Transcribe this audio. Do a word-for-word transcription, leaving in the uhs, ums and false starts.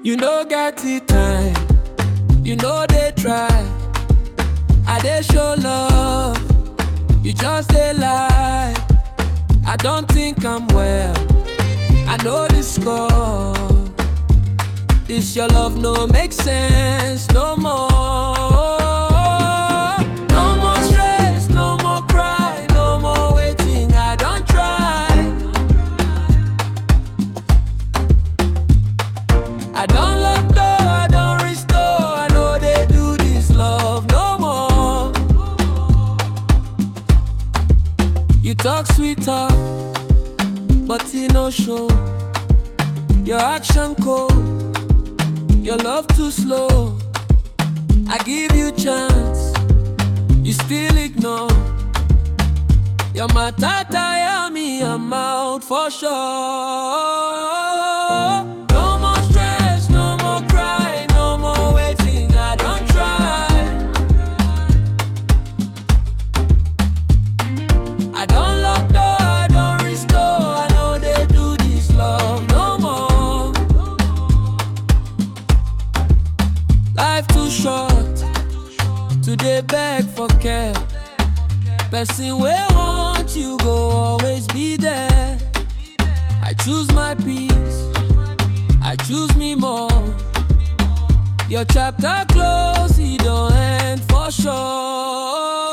You know get the time, you know they try. I dey show love, you just dey lie. I don't think I'm well, I know the score. This your love no make sense no more. No more stress, no more cry, no more waiting, I don't try. I don't lock door, I don't restore, I know they do this love no more. You talk sweet talk, but it no show. Your action cold, your love too slow. I give you chance, you still ignore. Your matter tire me, I'm out for sure. No more stress, no more cry, no more waiting, I don't try. I don't lock door, I don't restore, I know they do this love no more. Life too short, today beg for care. Person wey want you go always be there. I choose my peace, I choose me more. Your chapter close, it don't end for sure.